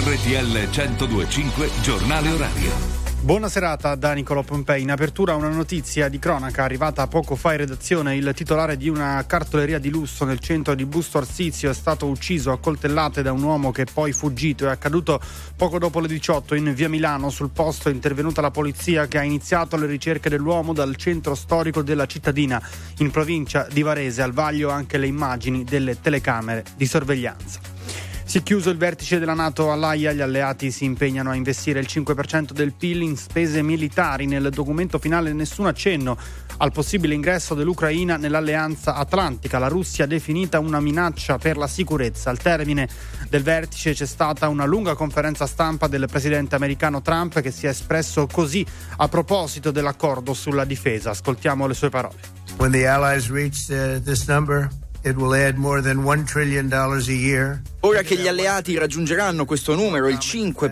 RTL 102.5 Giornale Orario. Buona serata da Nicolò Pompei. In apertura una notizia di cronaca arrivata poco fa in redazione. Il titolare di una cartoleria di lusso nel centro di Busto Arsizio è stato ucciso a coltellate da un uomo che è poi fuggito. È accaduto poco dopo le 18 in via Milano. Sul posto è intervenuta la polizia che ha iniziato le ricerche dell'uomo dal centro storico della cittadina. In provincia di Varese, al vaglio anche le immagini delle telecamere di sorveglianza. Si è chiuso il vertice della NATO all'Aia, gli alleati si impegnano a investire il 5% del PIL in spese militari. Nel documento finale nessun accenno al possibile ingresso dell'Ucraina nell'alleanza atlantica. La Russia definita una minaccia per la sicurezza. Al termine del vertice c'è stata una lunga conferenza stampa del presidente americano Trump che si è espresso così a proposito dell'accordo sulla difesa. Ascoltiamo le sue parole. When the allies reach this number, it will add more than $1 trillion a year. Ora che gli alleati raggiungeranno questo numero, il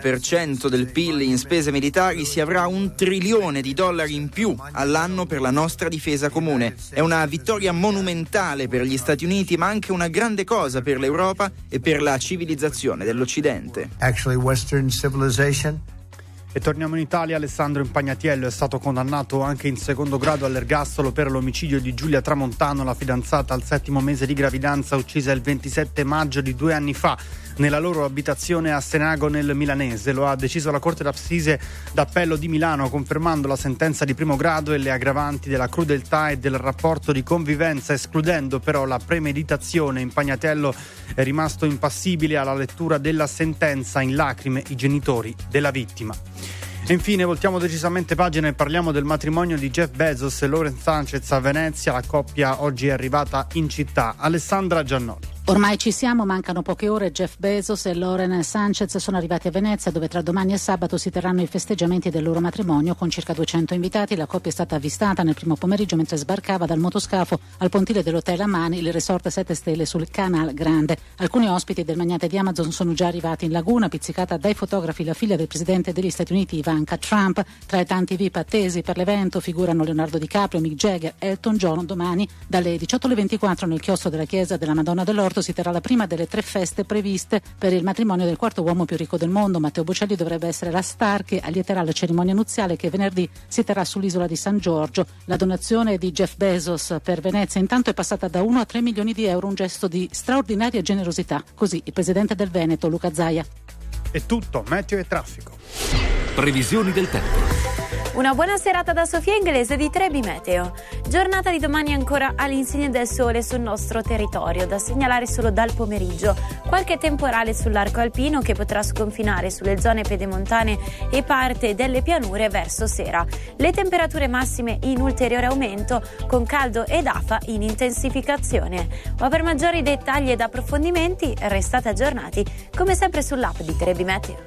5% del PIL in spese militari, si avrà $1 trilione in più all'anno per la nostra difesa comune. È una vittoria monumentale per gli Stati Uniti, ma anche una grande cosa per l'Europa e per la civilizzazione dell'Occidente. Actually, Western civilization. E torniamo in Italia. Alessandro Impagnatiello è stato condannato anche in secondo grado all'ergastolo per l'omicidio di Giulia Tramontano, la fidanzata al 7° mese di gravidanza uccisa il 27 maggio di 2 anni fa nella loro abitazione a Senago nel Milanese. Lo ha deciso la Corte d'Assise d'Appello di Milano, confermando la sentenza di primo grado e le aggravanti della crudeltà e del rapporto di convivenza, escludendo però la premeditazione. Impagnatiello è rimasto impassibile alla lettura della sentenza, in lacrime i genitori della vittima. E infine voltiamo decisamente pagina e parliamo del matrimonio di Jeff Bezos e Lauren Sanchez a Venezia. La coppia oggi è arrivata in città. Alessandra Giannoli. Ormai ci siamo, mancano poche ore. Jeff Bezos e Lauren Sanchez sono arrivati a Venezia, dove tra domani e sabato si terranno i festeggiamenti del loro matrimonio con circa 200 invitati. La coppia è stata avvistata nel primo pomeriggio mentre sbarcava dal motoscafo al pontile dell'hotel Amani, il resort 7 stelle sul Canal Grande. Alcuni ospiti del magnate di Amazon sono già arrivati in laguna, pizzicata dai fotografi la figlia del presidente degli Stati Uniti Ivanka Trump. Tra i tanti VIP attesi per l'evento figurano Leonardo DiCaprio, Mick Jagger, Elton John. Domani dalle 18 alle 24 nel chiostro della chiesa della Madonna dell'Orto si terrà la prima delle 3 feste previste per il matrimonio del quarto uomo più ricco del mondo. Matteo Bocelli dovrebbe essere la star che allieterà la cerimonia nuziale che venerdì si terrà sull'isola di San Giorgio. La donazione di Jeff Bezos per Venezia intanto è passata da 1 a 3 milioni di euro, un gesto di straordinaria generosità. Così il presidente del Veneto, Luca Zaia. È tutto, meteo e traffico. Previsioni del tempo. Una buona serata da Sofia Inglese di Trebi Meteo. Giornata di domani ancora all'insegna del sole sul nostro territorio, da segnalare solo dal pomeriggio. Qualche temporale sull'arco alpino che potrà sconfinare sulle zone pedemontane e parte delle pianure verso sera. Le temperature massime in ulteriore aumento, con caldo ed afa in intensificazione. Ma per maggiori dettagli ed approfondimenti restate aggiornati come sempre sull'app di Trebi Meteo.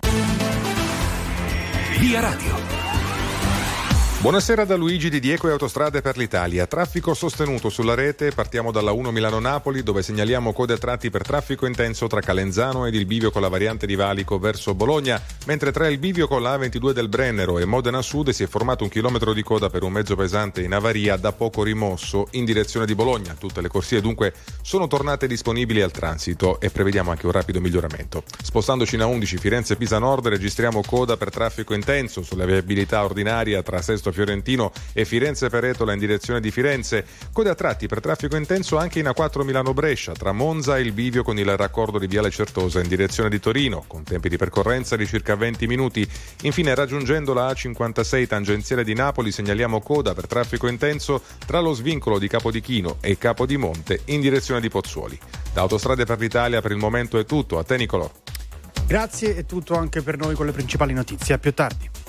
Via Radio. Buonasera da Luigi di Dieco e Autostrade per l'Italia. Traffico sostenuto sulla rete, partiamo dalla 1 Milano-Napoli dove segnaliamo code a tratti per traffico intenso tra Calenzano ed il bivio con la variante di Valico verso Bologna, mentre tra il bivio con la A22 del Brennero e Modena Sud si è formato 1 chilometro di coda per un mezzo pesante in avaria da poco rimosso in direzione di Bologna. Tutte le corsie dunque sono tornate disponibili al transito e prevediamo anche un rapido miglioramento. Spostandoci in A11 Firenze-Pisa Nord registriamo coda per traffico intenso sulla viabilità ordinaria tra Sesto Fiorentino e Firenze-Peretola in direzione di Firenze, code a tratti per traffico intenso anche in A4 Milano-Brescia tra Monza e il bivio con il raccordo di Viale Certosa in direzione di Torino, con tempi di percorrenza di circa 20 minuti. Infine, raggiungendo la A56 tangenziale di Napoli segnaliamo coda per traffico intenso tra lo svincolo di Capodichino e Capodimonte in direzione di Pozzuoli. Da Autostrade per l'Italia per il momento è tutto, a te Nicolò. Grazie, è tutto anche per noi con le principali notizie. A più tardi.